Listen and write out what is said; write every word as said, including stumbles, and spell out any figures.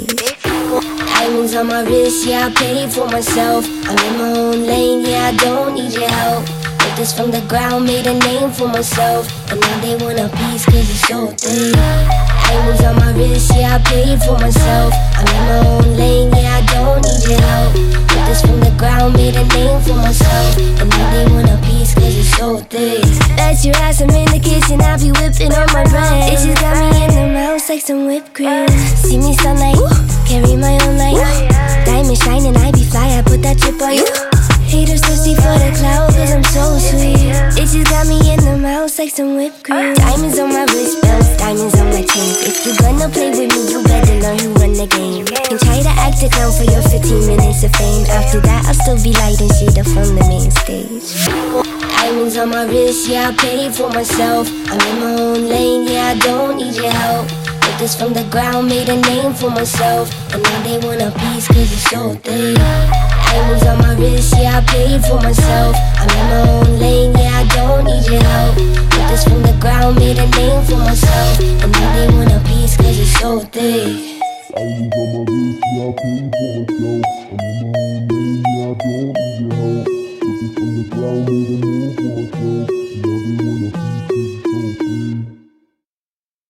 stage. Diamonds on my wrist, yeah, I paid for myself. I'm in my own lane, yeah, I don't need your help. Built this from the ground, made a name for myself, and now they want a piece cause it's so thick. Diamonds on my wrist, yeah, I paid for myself. I'm in my own lane, yeah, I don't need your help. Built this from the ground, made a name for myself, and now they want a piece cause it's so thick. Bet your ass I'm in the kitchen, I be whipping on my bread. It just got me in the mouth like some whipped cream. See me sunlight, carry my own light. Diamond shining, I be fly, I put that drip on you. Haters thirsty for the cloud cause I'm so sweet. It just got me in the mouth like some whipped cream. Diamonds on my wrist belts, diamonds on my chains. If you gonna play with me, you better learn who run the game. Can try to act a clown for your fifteen minutes of fame. After that, I'll still be lighting shit up from the main stage. Diamonds on my wrist, yeah, I paid for myself. I'm in my own lane, yeah, I don't need your help. Built this from the ground, made a name for myself, and now they want a piece cause it's so thick. Diamonds on my wrist, yeah, I paid for myself. I'm in my own lane, yeah, I don't need your help. Built this from the ground, made a name for myself, and now they want a piece cause it's so thick. Diamonds on my wrist, yeah, I paid for myself. I'm in my own lane, yeah, I don't need your help. Built this from the ground, made a name for myself, and now they